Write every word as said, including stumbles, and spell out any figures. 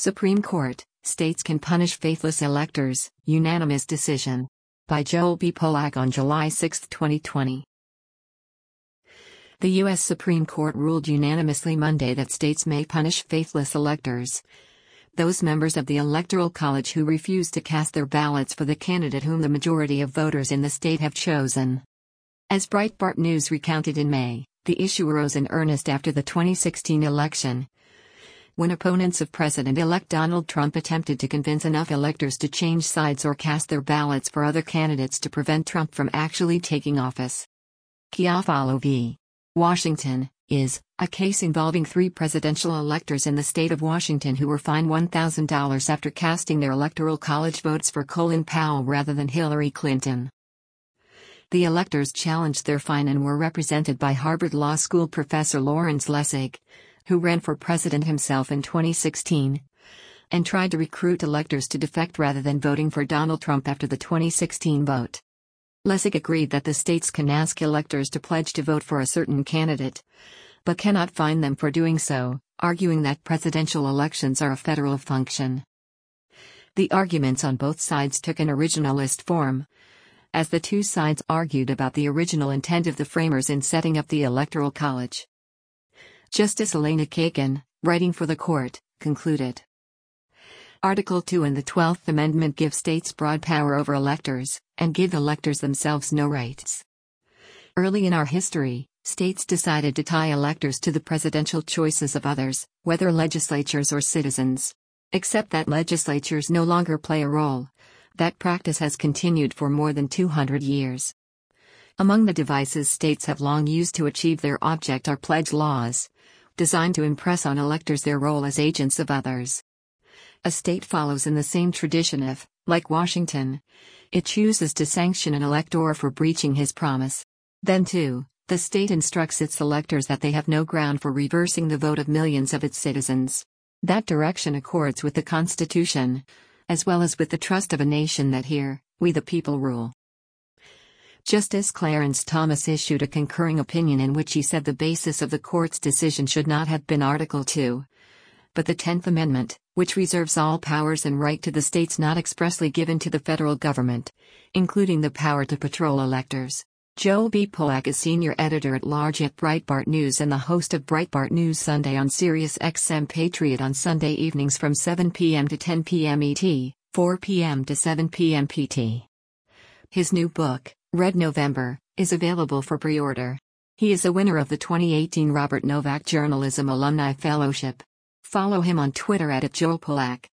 Supreme Court, states can punish faithless electors, unanimous decision. By Joel B. Polak on July sixth, twenty twenty. The U S Supreme Court ruled unanimously Monday that states may punish faithless electors, those members of the Electoral College who refuse to cast their ballots for the candidate whom the majority of voters in the state have chosen. As Breitbart News recounted in May, the issue arose in earnest after the twenty sixteen election, when opponents of President-elect Donald Trump attempted to convince enough electors to change sides or cast their ballots for other candidates to prevent Trump from actually taking office. Chiafalo v. Washington is a case involving three presidential electors in the state of Washington who were fined one thousand dollars after casting their Electoral College votes for Colin Powell rather than Hillary Clinton. The electors challenged their fine and were represented by Harvard Law School professor Lawrence Lessig, who ran for president himself in twenty sixteen, and tried to recruit electors to defect rather than voting for Donald Trump after the twenty sixteen vote. Lessig agreed that the states can ask electors to pledge to vote for a certain candidate, but cannot fine them for doing so, arguing that presidential elections are a federal function. The arguments on both sides took an originalist form, as the two sides argued about the original intent of the framers in setting up the Electoral College. Justice Elena Kagan, writing for the court, concluded, Article two and the twelfth Amendment give states broad power over electors, and give electors themselves no rights. Early in our history, states decided to tie electors to the presidential choices of others, whether legislatures or citizens. Except that legislatures no longer play a role, that practice has continued for more than two hundred years. Among the devices states have long used to achieve their object are pledge laws, designed to impress on electors their role as agents of others. A state follows in the same tradition if, like Washington, it chooses to sanction an elector for breaching his promise. Then too, the state instructs its electors that they have no ground for reversing the vote of millions of its citizens. That direction accords with the Constitution, as well as with the trust of a nation that here, we the people rule. Justice Clarence Thomas issued a concurring opinion in which he said the basis of the court's decision should not have been Article two, but the tenth Amendment, which reserves all powers and right to the states not expressly given to the federal government, including the power to patrol electors. Joel B. Polak is senior editor-at-large at Breitbart News and the host of Breitbart News Sunday on Sirius X M Patriot on Sunday evenings from seven p m to ten p m E T, four p m to seven p m P T. His new book, Red November, is available for pre-order. He is a winner of the twenty eighteen Robert Novak Journalism Alumni Fellowship. Follow him on Twitter at Joel Polak.